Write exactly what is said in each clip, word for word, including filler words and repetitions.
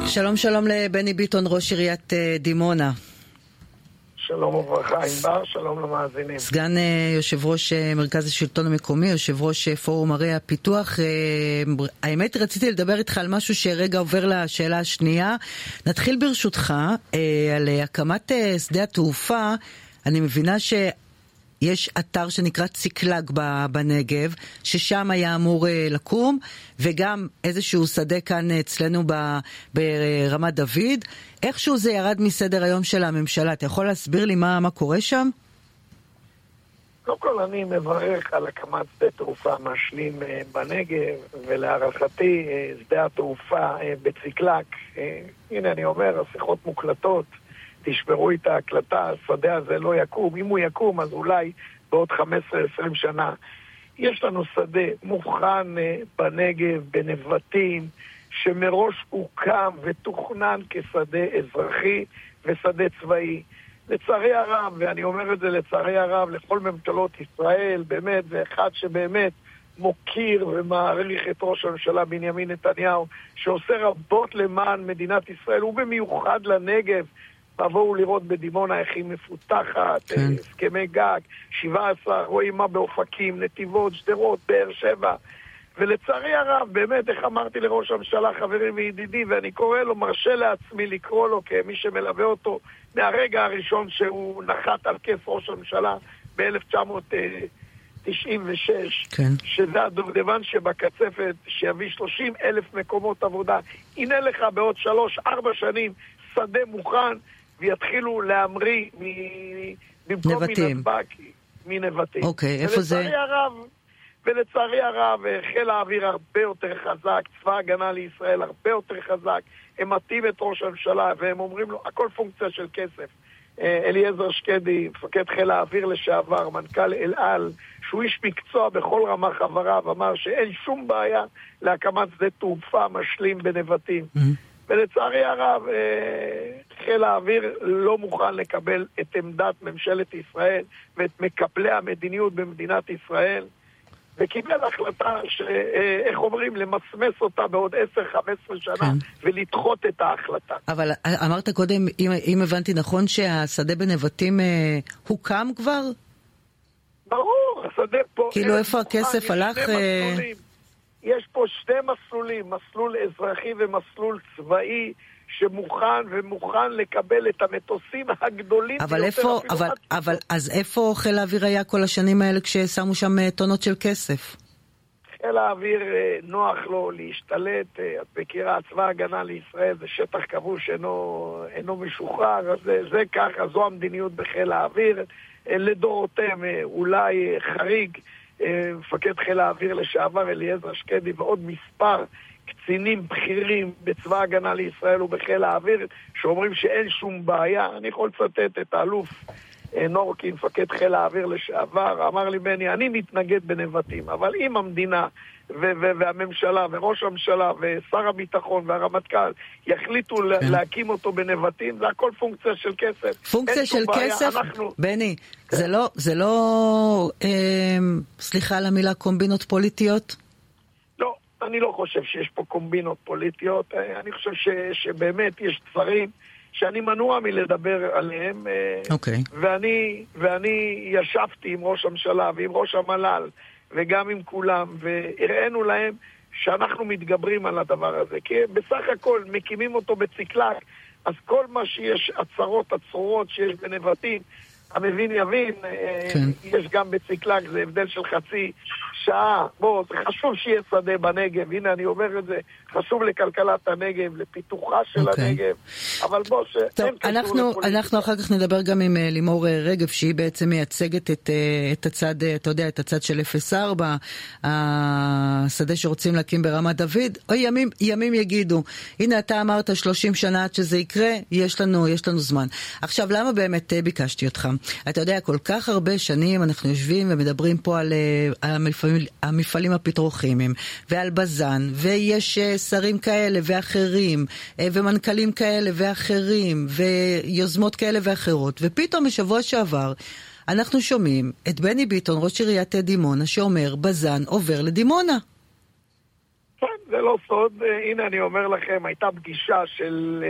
שלום שלום לבני ביטון, ראש עיריית דימונה. שלום וברכה, ענבר, שלום למאזינים. סגן יושב ראש מרכז השלטון המקומי, יושב ראש פורום ערי הפיתוח. האמת, רציתי לדבר איתך על משהו שרגע עובר לשאלה השנייה. נתחיל ברשותך על הקמת שדה התעופה. אני מבינה שיש אתר שנקרא ציקלג בנגב, ששם היה אמור לקום, וגם איזשהו שדה כאן אצלנו ברמת דוד. איכשהו זה ירד מסדר היום של הממשלה. אתה יכול להסביר לי מה, מה קורה שם? קודם כל אני מברך על הקמת שדה תעופה משלים בנגב, ולהערכתי שדה התעופה בציקלג, הנה אני אומר, השיחות מוקלטות, תשברו את ההקלטה, השדה הזה לא יקום. אם הוא יקום, אז אולי בעוד חמש עשרה עשרים שנה. יש לנו שדה מוכן בנגב, בנבטים, שמראש הוקם ותוכנן כשדה אזרחי ושדה צבאי. לצערי הרב, ואני אומר את זה לצערי הרב לכל ממשלות ישראל, באמת, ואחד שבאמת מוקיר ומעריך את ראש הממשלה בנימין נתניהו, שעושה רבות למען מדינת ישראל, ובמיוחד לנגב. תבואו לראות בדימונה איך היא מפותחת, כן. הסכמי גג, שבע עשרה, רואים מה באופקים, נתיבות, שדרות, באר שבע. ולצערי הרב, באמת, איך אמרתי לראש הממשלה, חברי וידידי, ואני קורא לו, מרשה לעצמי לקרוא לו כמי שמלווה אותו מהרגע הראשון שהוא נחת על כס ראש הממשלה ב-אלף תשע מאות תשעים ושש, כן. שזה הדובדבן שבקצפת שיביא שלושים אלף מקומות עבודה. הנה לך בעוד שלוש, ארבע שנים שדה מוכן, ויתחילו להמריא במקום מנתב"ג, מנבטים. אוקיי, איפה זה? הרב, ולצערי הרב, חיל האוויר הרבה יותר חזק, צבא הגנה לישראל הרבה יותר חזק, הם מתאים את ראש הממשלה, והם אומרים לו, הכל פונקציה של כסף. אליעזר שקדי, מפקד חיל האוויר לשעבר, מנכ"ל אל על, שהוא איש מקצוע בכל רמ"ח חבריו, אמר שאין שום בעיה להקמת שדה תעופה משלים בנבטים. ולצערי הרב, חיל האוויר לא מוכן לקבל את עמדת ממשלת ישראל ואת מקבלי המדיניות במדינת ישראל, וקיבל החלטה שאיך אומרים, למסמס אותה בעוד עשר חמש עשרה שנה, כן. ולדחות את ההחלטה. אבל אמרת קודם, אם, אם הבנתי נכון, שהשדה בנבטים אה, הוקם כבר? ברור, השדה פה... כאילו איפה הכסף הלך... אה... יש פה שתי מסלולים, מסלול אזרחי ומסלול צבאי, שמוכן ומוכן לקבל את המטוסים הגדולים. אבל איפה, אבל, אבל, אז איפה חיל האוויר היה כל השנים האלה כששמו שם טונות של כסף? חיל האוויר נוח לו להשתלט, את מכירה, צבא הגנה לישראל זה שטח כבוש, אינו, אינו משוחרר, זה, זה ככה, זו המדיניות בחיל האוויר, לדורותיהם אולי חריג, מפקד חיל האוויר לשעבר אליעזר שקדי ועוד מספר קצינים בכירים בצבא הגנה לישראל ובחיל האוויר שאומרים שאין שום בעיה. אני יכול לצטט את האלוף נורקין, מפקד חיל האוויר לשעבר, אמר לי בני, אני מתנגד בנבטים, אבל אם המדינה ו- ו- והממשלה וראש הממשלה ושר הביטחון והרמטכ"ל יחליטו כן. להקים אותו בנבטים, זה הכל פונקציה של כסף. פונקציה של כסף? אנחנו... בני, כן. זה לא, זה לא אה, סליחה על המילה, קומבינות פוליטיות? לא, אני לא חושב שיש פה קומבינות פוליטיות. אני חושב ש- שבאמת יש דברים שאני מנוע מלדבר עליהם. אוקיי. ואני, ואני ישבתי עם ראש הממשלה ועם ראש המל"ל וגם עם כולם, והראינו להם שאנחנו מתגברים על הדבר הזה. כי בסך הכל מקימים אותו בציקלג, אז כל מה שיש, הצרות, הצרורות שיש בנבטים, המבין יבין, כן. יש גם בציקלג, זה הבדל של חצי שעה. בוא, זה חשוב שיהיה שדה בנגב, הנה אני אומר את זה, חשוב לכלכלת הנגב, לפיתוחה של okay. הנגב, אבל בוא, טוב, אנחנו, אנחנו אחר כך נדבר גם עם לימור רגב, שהיא בעצם מייצגת את, את הצד, אתה יודע, את הצד של אפס ארבע, השדה שרוצים להקים ברמת דוד, או ימים, ימים יגידו, הנה אתה אמרת שלושים שנה עד שזה יקרה, יש לנו, יש לנו זמן. עכשיו, למה באמת ביקשתי אותך? אתה יודע, כל כך הרבה שנים אנחנו יושבים ומדברים פה על, על המפעלים, המפעלים הפטרוכימיים ועל בזן, ויש שרים כאלה ואחרים ומנכ"לים כאלה ואחרים ויוזמות כאלה ואחרות, ופתאום בשבוע שעבר אנחנו שומעים את בני ביטון, ראש עיריית דימונה, שאומר בזן עובר לדימונה. כן, זה לא סוד. הנה אני אומר לכם, הייתה פגישה של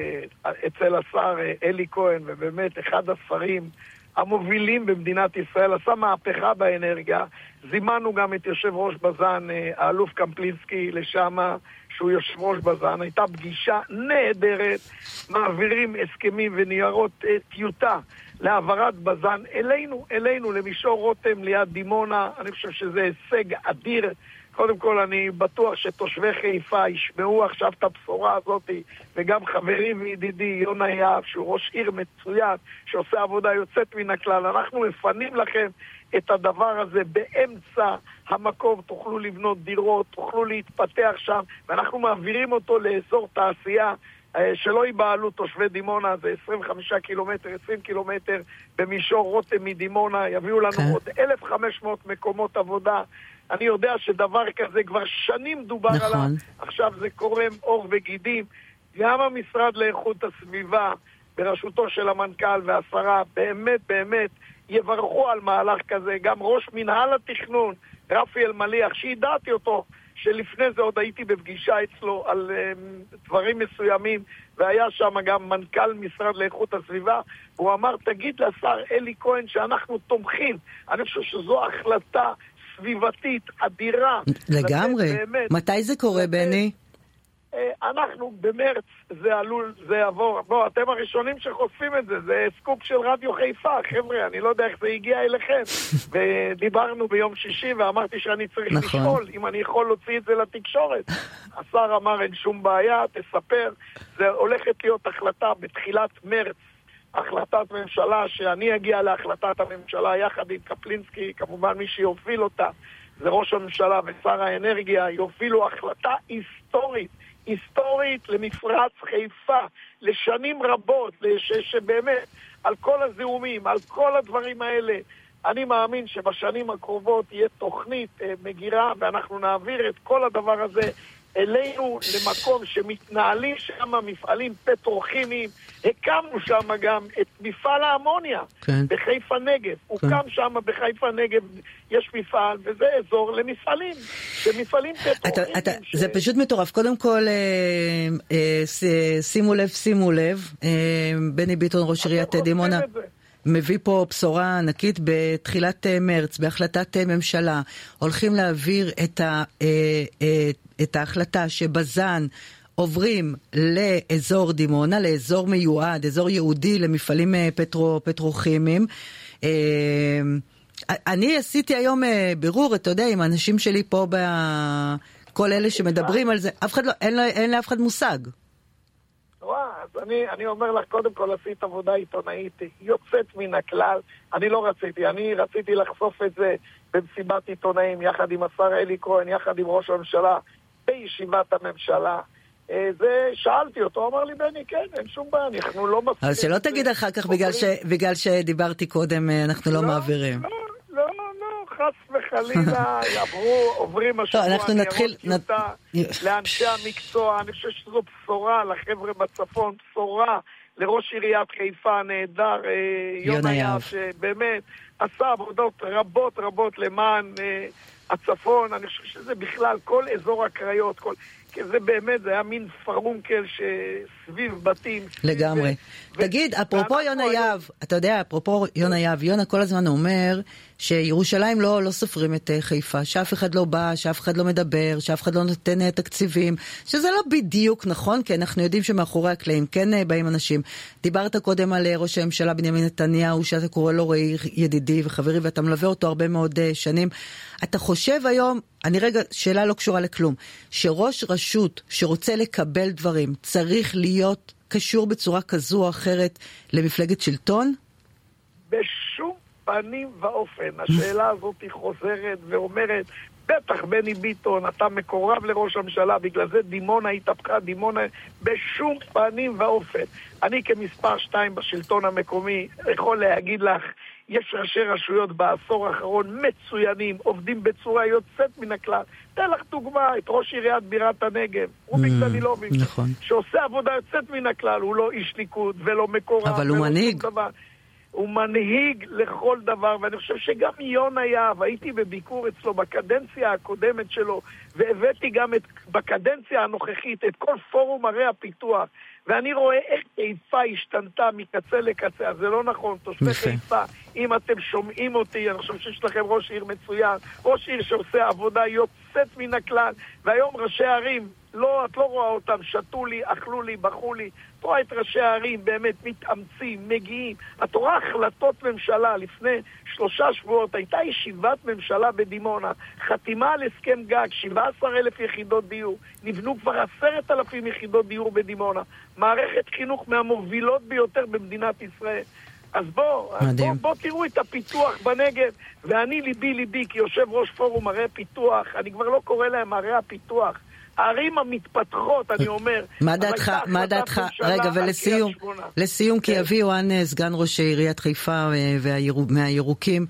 אצל השר אלי כהן, ובאמת אחד השרים המובילים במדינת ישראל, עשה מהפכה באנרגיה. זימנו גם את יושב ראש בזן, האלוף קמפלינסקי, לשם, שהוא יושב ראש בזן. הייתה פגישה נהדרת, מעבירים הסכמים וניירות טיוטה להעברת בזן אלינו, אלינו, למישור רותם ליד דימונה. אני חושב שזה הישג אדיר. קודם כל אני בטוח שתושבי חיפה ישמעו עכשיו את הבשורה הזאת, וגם חברי וידידי יונה יהב, שהוא ראש עיר מצוין, שעושה עבודה יוצאת מן הכלל. אנחנו מפנים לכם את הדבר הזה באמצע המקום, תוכלו לבנות דירות, תוכלו להתפתח שם, ואנחנו מעבירים אותו לאזור תעשייה שלא ייבעלו תושבי דימונה. זה עשרים וחמישה קילומטר, עשרים קילומטר במישור רותם מדימונה, יביאו לנו okay. עוד אלף וחמש מאות מקומות עבודה. אני יודע שדבר כזה כבר שנים דובר נכון. עליו, עכשיו זה קורם אור וגידים. גם המשרד לאיכות הסביבה בראשותו של המנכ"ל והשרה באמת באמת יברכו על מהלך כזה. גם ראש מנהל התכנון רפי אלמליח, שידעתי אותו שלפני זה עוד הייתי בפגישה אצלו על um, דברים מסוימים, והיה שם גם מנכ"ל משרד לאיכות הסביבה, הוא אמר תגיד לשר אלי כהן שאנחנו תומכים. אני חושב שזו החלטה סביבתית אדירה. לגמרי. באמת, מתי זה קורה, בני? אנחנו במרץ, זה עלול, זה יעבור. בוא, אתם הראשונים שחושפים את זה, זה סקופ של רדיו חיפה, חבר'ה, אני לא יודע איך זה הגיע אליכם. ודיברנו ביום שישי ואמרתי שאני צריך נכון. לשאול אם אני יכול להוציא את זה לתקשורת. השר אמר אין שום בעיה, תספר. זה הולכת להיות החלטה בתחילת מרץ, החלטת ממשלה, שאני אגיע להחלטת הממשלה יחד עם קפלינסקי, כמובן מי שיוביל אותה זה ראש הממשלה ושר האנרגיה, יובילו החלטה היסטורית, היסטורית למפרץ חיפה, לשנים רבות, לש, שבאמת על כל הזיהומים, על כל הדברים האלה, אני מאמין שבשנים הקרובות תהיה תוכנית אה, מגירה, ואנחנו נעביר את כל הדבר הזה אלינו למקום שמתנהלים שם מפעלים פטרוכימיים. הקמנו שם גם את מפעל האמוניה כן. בחיפה נגב. כן. הוקם שם בחיפה נגב, יש מפעל, וזה אזור למפעלים, שמפעלים פטרוכימיים. אתה, אתה, ש... זה פשוט מטורף. קודם כל, אה, אה, שימו לב, שימו לב, אה, בני ביטון, ראש עיריית דימונה, מביא פה בשורה ענקית בתחילת מרץ, בהחלטת ממשלה. הולכים להעביר את ה... אה, אה, את ההחלטה שבזן עוברים לאזור דימונה, לאזור מיועד, אזור יהודי למפעלים פטרו, פטרוכימיים. אני עשיתי היום בירור, אתה יודע, עם האנשים שלי פה, כל אלה שמדברים על זה, אף אחד לא, אין, אין לאף אחד מושג. וואה, אז אני, אני אומר לך, קודם כל עשית עבודה עיתונאית, יוצאת מן הכלל. אני לא רציתי, אני רציתי לחשוף את זה במסיבת עיתונאים, יחד עם השר אלי כהן, יחד עם ראש הממשלה, בישיבת הממשלה. זה, שאלתי אותו, אמר לי, בני, כן, אין שום בעיה, אנחנו לא מספיק. אז שלא תגיד אחר כך, בגלל, ש, בגלל שדיברתי קודם, אנחנו לא, לא מעבירים. לא, לא, לא, לא, חס וחלילה, יעברו, עוברים השבוע, אנחנו נתחיל, נת... לאנשי המקצוע, אני חושב שזו בשורה לחבר'ה בצפון, בשורה לראש עיריית חיפה, נהדר, יונה יהב, שבאמת עשה עבודות רבות רבות למען הצפון. אני חושב שזה בכלל כל אזור הקריות, כל... כי זה באמת, זה היה מין פרונקל שסביב בתים. לגמרי. ו... תגיד, אפרופו יונה יהב, אתה יודע, אפרופו יונה יהב, יונה כל הזמן אומר שירושלים לא, לא סופרים את חיפה, שאף אחד לא בא, שאף אחד לא מדבר, שאף אחד לא נותן תקציבים, שזה לא בדיוק נכון, כי אנחנו יודעים שמאחורי הקלעים כן באים אנשים. דיברת קודם על ראש הממשלה בנימין נתניהו, שאתה קורא לו ראי ידידי וחברי, ואתה מלווה אותו הרבה מאוד שנים. אתה חושב היום, אני רגע, שאלה לא קשורה לכלום, שראש רשות שרוצה לקבל דברים, צריך להיות קשור בצורה כזו או אחרת למפלגת שלטון? בשום פנים ואופן. השאלה הזאת היא חוזרת ואומרת, בטח בני ביטון, אתה מקורב לראש הממשלה, בגלל זה דימונה התהפכה, דימונה בשום פנים ואופן. אני כמספר שתיים בשלטון המקומי יכול להגיד לך, יש ראשי רשויות בעשור האחרון מצוינים, עובדים בצורה יוצאת מן הכלל. תן לך דוגמה, את ראש עיריית בירת הנגב, רוביק דנילוביץ', נכון. שעושה עבודה יוצאת מן הכלל, הוא לא איש ליכוד ולא מקורב. אבל הוא מנהיג. הוא מנהיג לכל דבר, ואני חושב שגם יונה יהב, הייתי בביקור אצלו בקדנציה הקודמת שלו, והבאתי גם את, בקדנציה הנוכחית את כל פורום ערי הפיתוח, ואני רואה איך חיפה השתנתה מקצה לקצה, אז זה לא נכון, תושבי חיפה, אם אתם שומעים אותי, אני חושב שיש לכם ראש עיר מצוין, ראש עיר שעושה עבודה יוצאת מן הכלל, והיום ראשי הערים, לא, את לא רואה אותם, שתו לי, אכלו לי, בחו לי, את רואה את ראשי הערים באמת מתאמצים, מגיעים, את רואה החלטות ממשלה, לפני שלושה שבועות הייתה ישיבת ממשלה בדימונה, חתימה על הסכם גג, שבעה עשר אלף יחידות דיור, נבנו כבר עשרת אלפים יחידות דיור בדימונה, מערכת חינוך מהמובילות ביותר במדינת ישראל. אז בוא, אז בוא, בוא תראו את הפיתוח בנגב, ואני ליבי ליבי כיושב ראש פורום ערי פיתוח, אני כבר לא קורא להם ערי הפיתוח, הערים המתפתחות, אני אומר. מה דעתך, מה דעתך, רגע, ולסיום, לסיום, כי אביהו אן, סגן ראש עיריית חיפה מהירוקים,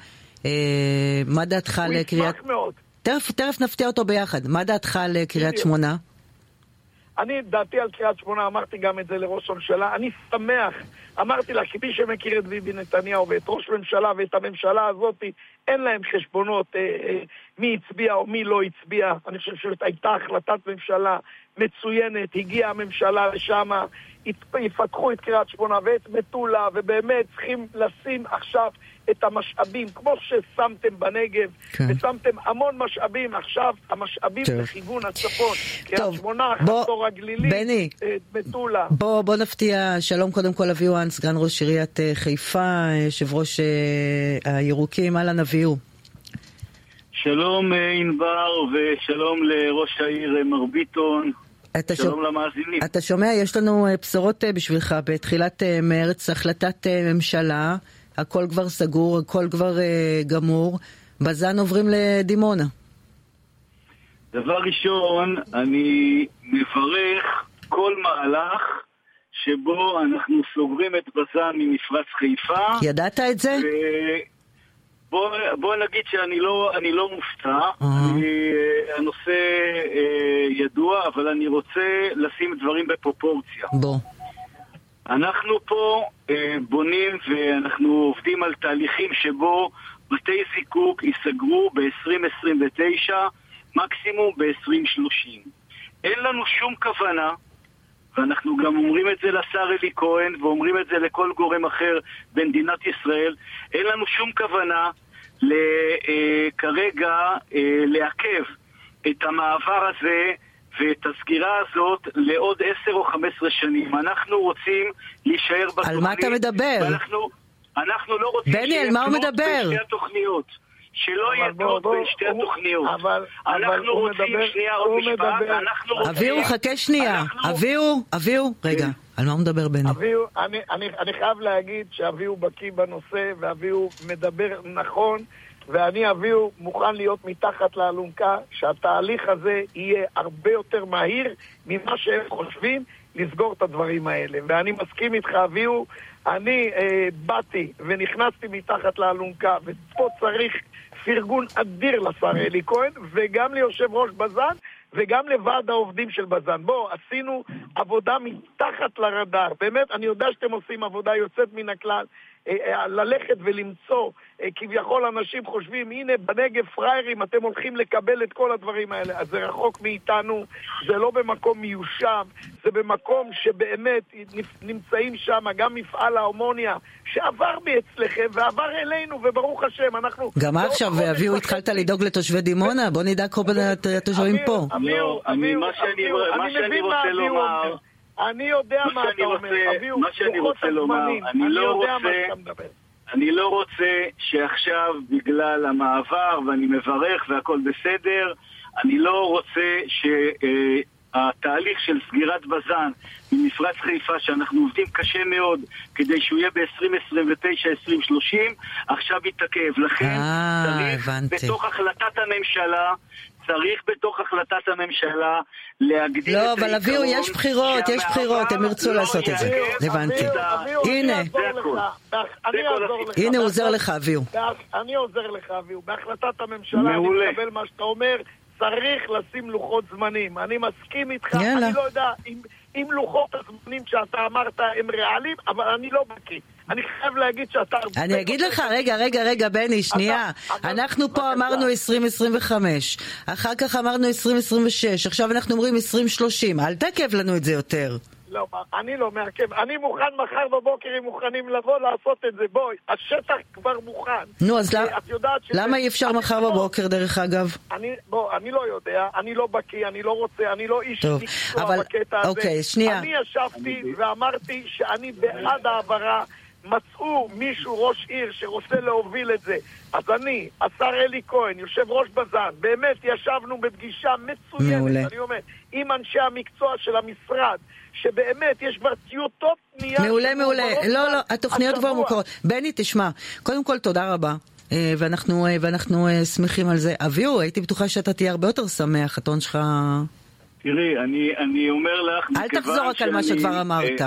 מה דעתך לקריית... תכף נפתיע אותו ביחד, מה דעתך לקריית שמונה? אני דעתי על קריית שמונה, אמרתי גם את זה לראש הממשלה, אני שמח, אמרתי לה, כי מי שמכיר את ביבי נתניהו ואת ראש ממשלה ואת הממשלה הזאת, אין להם חשבונות אה, אה, מי הצביע או מי לא הצביע, אני חושב שהייתה החלטת ממשלה מצוינת, הגיעה הממשלה לשם, יפתחו את קריית שמונה ואת מטולה, ובאמת צריכים לשים עכשיו את המשאבים, כמו ששמתם בנגב, כן. ושמתם המון משאבים, עכשיו המשאבים בכיוון הצפון, קריית שמונה, חצור הגלילי, בני, מטולה. בוא, בוא נפתיע, שלום קודם כל אביהו אן, סגן ראש עיריית חיפה, יושב ראש הירוקים, אהלן אביהו. שלום ענבר ושלום לראש העיר מר ביטון. שלום למאזינים. אתה שומע, יש לנו בשורות בשבילך. בתחילת מרץ החלטת ממשלה, הכל כבר סגור, הכל כבר גמור. בזן עוברים לדימונה. דבר ראשון, אני מברך כל מהלך שבו אנחנו סוגרים את בזן ממפרץ חיפה. ידעת את זה? ו... בוא, בוא נגיד שאני לא, אני לא מופתע, uh-huh. אני, הנושא אה, ידוע, אבל אני רוצה לשים דברים בפרופורציה. בוא. אנחנו פה אה, בונים ואנחנו עובדים על תהליכים שבו בתי זיקוק ייסגרו ב-עשרים עשרים ותשע, מקסימום ב-עשרים שלושים. אין לנו שום כוונה, ואנחנו גם אומרים את זה לשר אלי כהן, ואומרים את זה לכל גורם אחר במדינת ישראל, אין לנו שום כוונה כרגע לעכב את המעבר הזה ואת הסגירה הזאת לעוד עשר או חמש עשרה שנים. אנחנו רוצים להישאר בתוכנית. על מה אתה מדבר? ואנחנו, אנחנו לא רוצים בני, על מה הוא מדבר? בשתי התוכניות. שלא יהיה טוב בין שתי התוכניות. אנחנו רוצים, שנייה עוד משפט, אביהו, חכה שנייה. אביהו, אביהו, רגע, על מה הוא מדבר בני? אביהו, אני חייב להגיד שאביהו בקיא בנושא, ואביהו מדבר נכון, ואני אביהו מוכן להיות מתחת לאלונקה, שהתהליך הזה יהיה הרבה יותר מהיר ממה שהם חושבים לסגור את הדברים האלה. ואני מסכים איתך אביהו, אני אה, באתי ונכנסתי מתחת לאלונקה, ופה צריך פרגון אדיר לשר אלי כהן, וגם ליושב ראש בזן, וגם לוועד העובדים של בזן. בוא, עשינו עבודה מתחת לרדאר. באמת, אני יודע שאתם עושים עבודה יוצאת מן הכלל, ללכת ולמצוא, כביכול אנשים חושבים, הנה בנגב פריירים, אתם הולכים לקבל את כל הדברים האלה. אז זה רחוק מאיתנו, זה לא במקום מיושב, זה במקום שבאמת נמצאים שם, גם מפעל ההומוניה, שעבר מאצלכם ועבר אלינו, וברוך השם, אנחנו... גם עכשיו, אביהו, התחלת לדאוג לתושבי דימונה? בוא נדאג כל התושבים פה. לא, מה שאני רוצה לומר... אני יודע מה אתה אומר, אביהו, מה שאני רוצה לומר, אני לא רוצה, אני לא רוצה שעכשיו בגלל המעבר, ואני מברך והכל בסדר, אני לא רוצה שהתהליך של סגירת בזן ממפרץ חיפה, שאנחנו עובדים קשה מאוד כדי שהוא יהיה ב-עשרים עשרים ותשע עשרים שלושים, עכשיו יתעכב. לכן צריך בתוך החלטת הממשלה, צריך בתוך החלטת הממשלה להגדיל את לא, אבל אביהו, יש בחירות, יש בחירות, הם ירצו לעשות את זה. הבנתי. הנה. הנה הוא עוזר לך, אביהו. אני עוזר לך, אביהו. בהחלטת הממשלה, אני מקבל מה שאתה אומר, צריך לשים לוחות זמנים. אני מסכים איתך, אני לא יודע אם לוחות הזמנים שאתה אמרת הם ריאליים, אבל אני לא בקיא. אני חייב להגיד שאתה... אני אגיד לך, רגע, רגע, רגע, בני, שנייה. אנחנו פה אמרנו עשרים עשרים וחמש, אחר כך אמרנו עשרים עשרים ושש, עכשיו אנחנו אומרים עשרים שלושים. אל תעכב לנו את זה יותר. לא, אני לא מעכב. אני מוכן מחר בבוקר, אם מוכנים לבוא לעשות את זה. בואי, השטח כבר מוכן. נו, אז למה אי אפשר מחר בבוקר, דרך אגב? בוא, אני לא יודע, אני לא בקיא, אני לא רוצה, אני לא איש מקצוע בקטע הזה. אוקיי, שנייה. אני ישבתי ואמרתי שאני בעד העברה. מצאו מישהו, ראש עיר, שרוצה להוביל את זה. אז אני, השר אלי כהן, יושב ראש בז"ן, באמת ישבנו בפגישה מצוינת, מעולה. אני אומר, עם אנשי המקצוע של המשרד, שבאמת יש כבר טיוטות פנייה... מעולה, מעולה. לא, לא, התוכניות כבר מוכרות. בני, תשמע, קודם כל תודה רבה. ואנחנו, ואנחנו שמחים על זה. אביהו, הייתי בטוחה שאתה תהיה הרבה יותר שמח, חתון שלך... תראי, אני, אני אומר לך... אל תחזור רק על מה שכבר אמרת.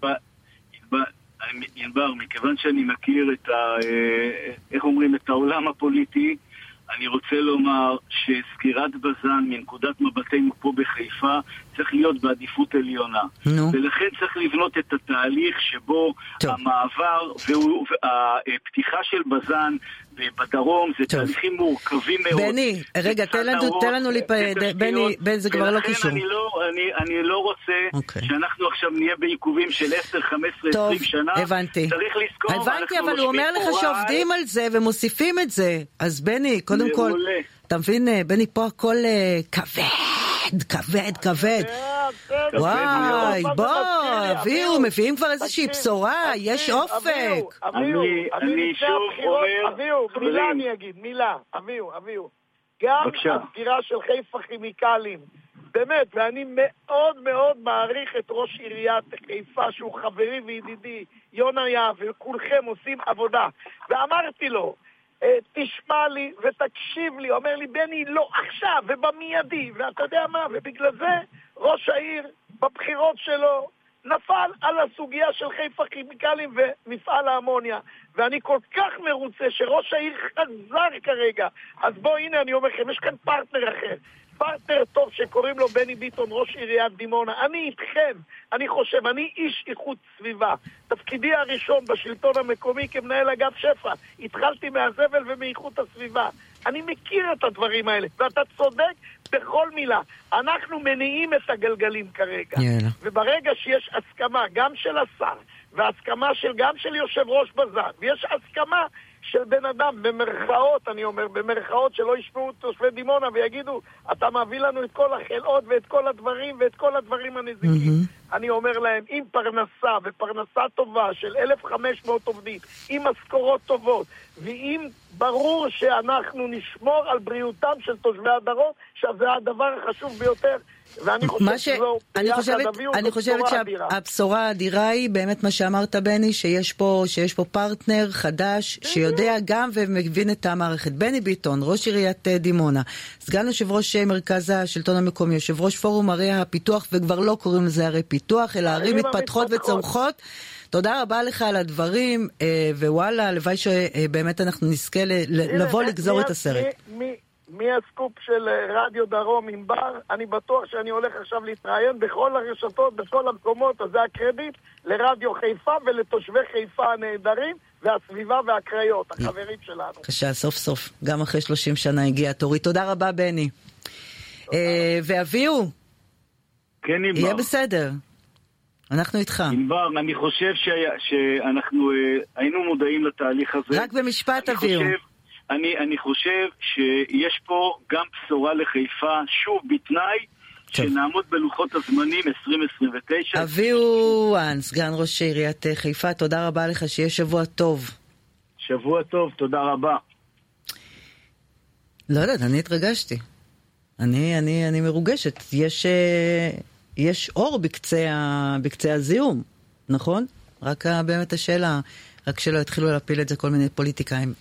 ינבר, מכיוון שאני מכיר את ה... איך אומרים, את העולם הפוליטי, אני רוצה לומר שסקירת בז"ן מנקודת מבטנו פה בחיפה צריך להיות בעדיפות עליונה. נו. ולכן צריך לבנות את התהליך שבו טוב. המעבר והפתיחה של בז"ן בדרום זה טוב. תהליכים מורכבים מאוד. בני, רגע, תן לנו, תן לנו להיפרד, בני, בני, זה כבר לא קשור. אני לא, אני, אני לא רוצה okay. שאנחנו עכשיו נהיה בעיכובים של עשר, חמש עשרה, עשרים שנה. הבנתי. צריך לזכור. הבנתי, אבל הוא אומר לך שעובדים על זה ומוסיפים את זה. אז בני, קודם כל, אתה מבין, בני, פה הכל כבד, כבד, כבד. וואי, בוא, אביהו, מביאים כבר איזושהי בשורה, יש אופק. אביהו, אביהו, מילה אני אגיד, מילה, אביהו, אביהו. גם הסגירה של חיפה כימיקלים, באמת, ואני מאוד מאוד מעריך את ראש עיריית חיפה, שהוא חברי וידידי, יונה יהב, וכולכם עושים עבודה. ואמרתי לו, תשמע לי ותקשיב לי, אומר לי, בני, לא עכשיו ובמיידי, ואתה יודע מה, ובגלל זה ראש העיר בבחירות שלו נפל על הסוגיה של חיפה כימיקלים ומפעל האמוניה, ואני כל כך מרוצה שראש העיר חזר כרגע. אז בוא, הנה אני אומר לכם, יש כאן פרטנר אחר, פרטנר טוב שקוראים לו בני ביטון, ראש עיריית דימונה. אני איתכם, אני חושב, אני איש איכות סביבה. תפקידי הראשון בשלטון המקומי כמנהל אגף שפע. התחלתי מהזבל ומאיכות הסביבה. אני מכיר את הדברים האלה, ואתה צודק בכל מילה. אנחנו מניעים את הגלגלים כרגע. יאללה. וברגע שיש הסכמה גם של השר, והסכמה של, גם של יושב ראש בז"ן, ויש הסכמה של בן אדם, במרכאות, אני אומר, במרכאות שלא ישמעו תושבי דימונה ויגידו, אתה מביא לנו את כל החלאות ואת כל הדברים ואת כל הדברים הנזיקים. Mm-hmm. אני אומר להם, עם פרנסה ופרנסה טובה של אלף וחמש מאות עובדים, עם משכורות טובות, ועם ברור שאנחנו נשמור על בריאותם של תושבי הדרום, שזה הדבר החשוב ביותר. ואני חושב ש... שזו אני חושבת, אני חושבת שהבשורה האדירה היא באמת מה שאמרת בני, שיש פה, שיש פה פרטנר חדש שיודע גם ומבין את המערכת. בני ביטון, ראש עיריית דימונה, סגן יושב ראש מרכז השלטון המקומי, יושב ראש פורום ערי הפיתוח, וכבר לא קוראים לזה ערי פיתוח אלא ערים מתפתחות וצומחות. תודה רבה לך על הדברים, ווואלה, הלוואי שבאמת אנחנו נזכה לבוא לגזור את הסרט. מי הסקופ של רדיו דרום עם בר, אני בטוח שאני הולך עכשיו להתראיין בכל הרשתות, בכל המקומות, אז זה הקרדיט לרדיו חיפה ולתושבי חיפה הנהדרים והסביבה והקריות, החברים שלנו. בבקשה, סוף סוף, גם אחרי שלושים שנה הגיע תורי. תודה רבה בני. ואביהו, כן, ענבר. יהיה בסדר. אנחנו איתך. ענבר, אני חושב שאנחנו היינו מודעים לתהליך הזה. רק במשפט אביהו. אני, אני חושב שיש פה גם בשורה לחיפה, שוב בתנאי שנעמוד בלוחות הזמנים עשרים עשרים ותשע. אביהו וואן, סגן ראש עיריית חיפה, תודה רבה לך, שיהיה שבוע טוב. שבוע טוב, תודה רבה. לא יודעת, אני התרגשתי. אני, אני, אני מרוגשת. יש, יש אור בקצה, בקצה הזיהום, נכון? רק באמת השאלה, רק שלא התחילו להפיל את זה כל מיני פוליטיקאים.